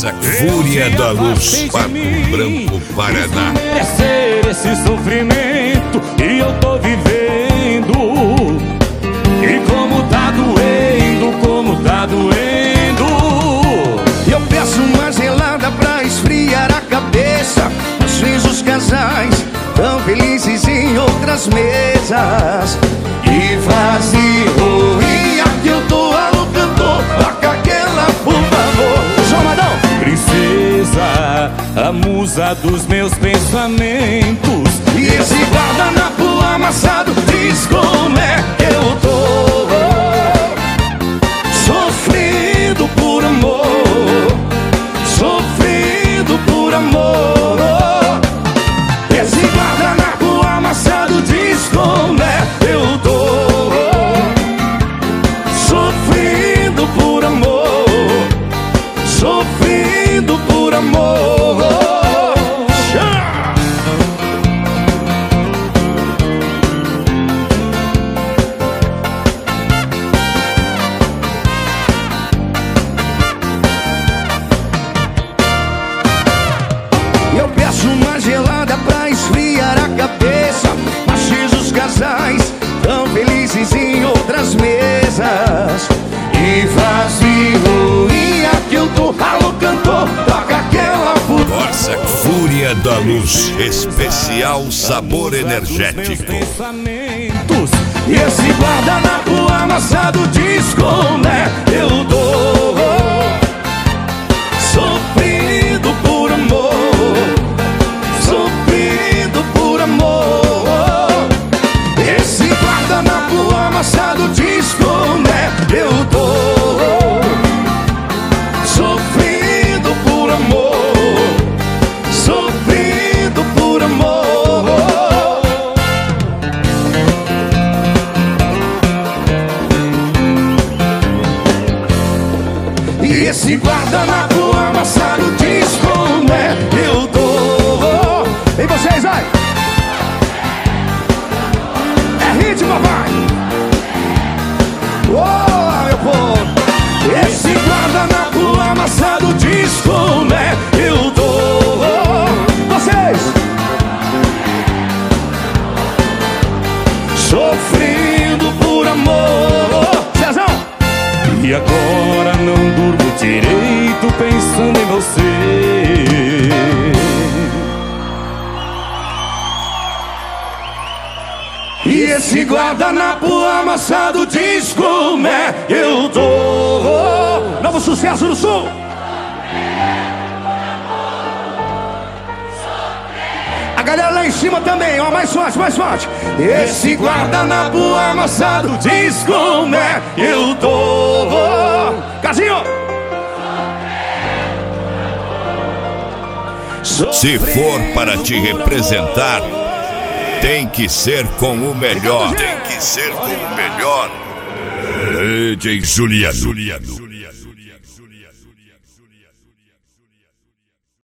Força Fúria da Luz, Pato Branco, Paraná. É ser esse sofrimento que eu tô vivendo. E como tá doendo. Eu peço uma gelada pra esfriar a cabeça. Às vezes os casais tão felizes em outras mesas. E vazio, e aqui eu tô alô cantor. Toca aquela, por favor. João Madão. Princesa, a musa dos meus pensamentos. E esse guardanapo amassado diz como é que eu tô. Sofrendo por amor, sofrendo por amor. Esse guardanapo amassado diz como é que eu tô. Sofrendo por amor, sofrendo por amor. Eu peço uma gelada pra esfriar a cabeça. Mas diz os casais tão felizes em outras mesas. E vazio, e aqui eu tô, alô cantor, toca aquela puta. Força Fúria da Luz, especial sabor energético. Pensamentos. E esse guardanapo amassado diz como é eu dou. Sofrendo por amor, sofrendo por amor. Esse guardanapo amassado diz como é eu dou. Sofrendo por amor, sofrendo por amor. E esse guardanapo amassado diz como é eu dou. E vocês, vai! É ritmo, vai! Oh, meu povo! Esse guardanapo amassado diz como é eu dou. Vocês! Sofrendo por amor. Cezão! E agora não durmo direito pensando em você. E esse guardanapo amassado diz como é eu dou. Novo sucesso do Sul. A galera lá em cima também, ó, mais forte, mais forte. Esse guardanapo amassado diz como é eu dou. Casinho. Se for para te representar, tem que ser com o melhor. Tem que ser com o melhor. DJ Juliano.